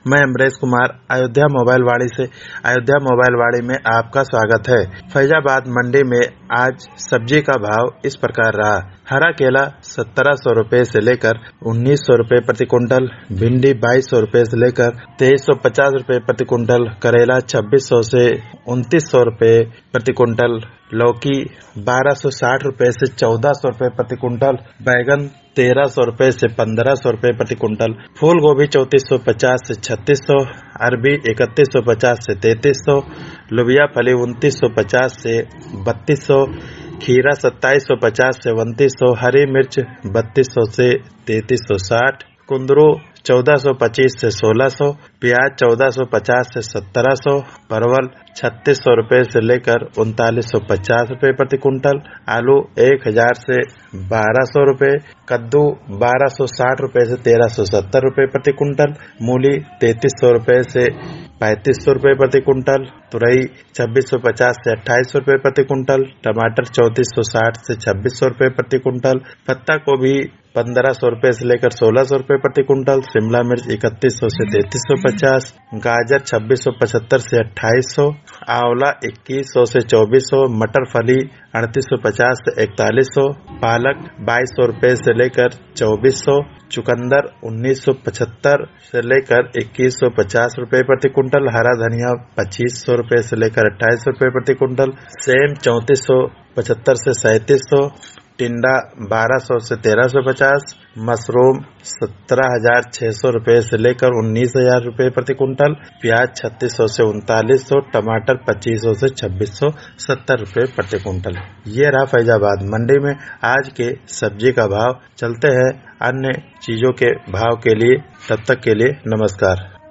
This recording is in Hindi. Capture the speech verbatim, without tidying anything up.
मैं अमरेश कुमार अयोध्या मोबाइल वाड़ी से अयोध्या मोबाइल वाड़ी में आपका स्वागत है। फैजाबाद मंडी में आज सब्जी का भाव इस प्रकार रहा। हरा केला सत्रह सौ रुपए से लेकर उन्नीस सौ रुपए प्रति कुंटल, भिंडी बाईस सौ रुपए से लेकर तेईस सौ पचास रुपए प्रति कुंटल, करेला छब्बीस सौ से उनतीस सौ रुपए प्रति कुंटल, लौकी बारह सौ साठ रुपए से चौदह सौ रुपए प्रति कुंटल, बैगन तेरह सौ रुपए से पंद्रह सौ रुपए प्रति कुंटल, फूल गोभी चौतीस सौ पचास से छत्तीस सौ, अरबी इकतीस सौ पचास से तैतीस सौ, लोबिया फली उनतीस सौ पचास से बत्तीस सौ, खीरा सत्ताईस सौ पचास से उनतीस सौ, हरी मिर्च बत्तीस सौ से तैतीस सौ साठ, कुंदरू चौदह सौ पच्चीस से सोलह सौ, प्याज चौदह सौ पचास से सत्रह सौ, परवल छत्तीस सौ रुपए से लेकर उनतालीस सौ पचास रुपए प्रति कुंटल, आलू एक हजार से बारह सौ रुपए, कद्दू बारह सौ साठ रुपए से तेरह सौ सत्तर रुपए प्रति कुंटल, मूली तैतीस सौ रुपए से पैंतीस सौ रुपए प्रति कुंटल, तुरई छब्बीस सौ पचास से अट्ठाईस सौ रुपए प्रति कुंटल, टमाटर चौतीस सौ साठ से छब्बीस सौ रुपए प्रति कुंटल, पत्ता गोभी पंद्रह सौ रुपए से लेकर सोलह सौ रुपए प्रति कुंटल, शिमला मिर्च इकतीस सौ से तैतीस सौ पचास, गाजर छब्बीस सौ पचहत्तर से अट्ठाईस सौ, आंवला इक्कीस सौ से चौबीस सौ, मटर फली अड़तीस सौ पचास से इकतालीस सौ, पालक बाईस सौ रुपए से लेकर चौबीस सौ, चुकंदर उन्नीस सौ पचहत्तर से लेकर इक्कीस सौ पचास रुपए प्रति कुंटल, हरा धनिया पच्चीस सौ रुपए से लेकर अट्ठाईस सौ रुपए प्रति कुंटल, सेम चौंतीस सौ पचहत्तर से सैंतीस सौ, टिंडा बारह सौ से तेरह सौ पचास, मशरूम सत्रह हजार छह सौ रुपए से लेकर उन्नीस हजार रुपए प्रति कुंटल, प्याज छत्तीस सौ से उनतालीस सौ, टमाटर पच्चीस सौ से छब्बीस सौ सत्तर रुपए प्रति कुंटल। ये रहा फैजाबाद मंडी में आज के सब्जी का भाव। चलते हैं अन्य चीजों के भाव के लिए, तब तक के लिए नमस्कार।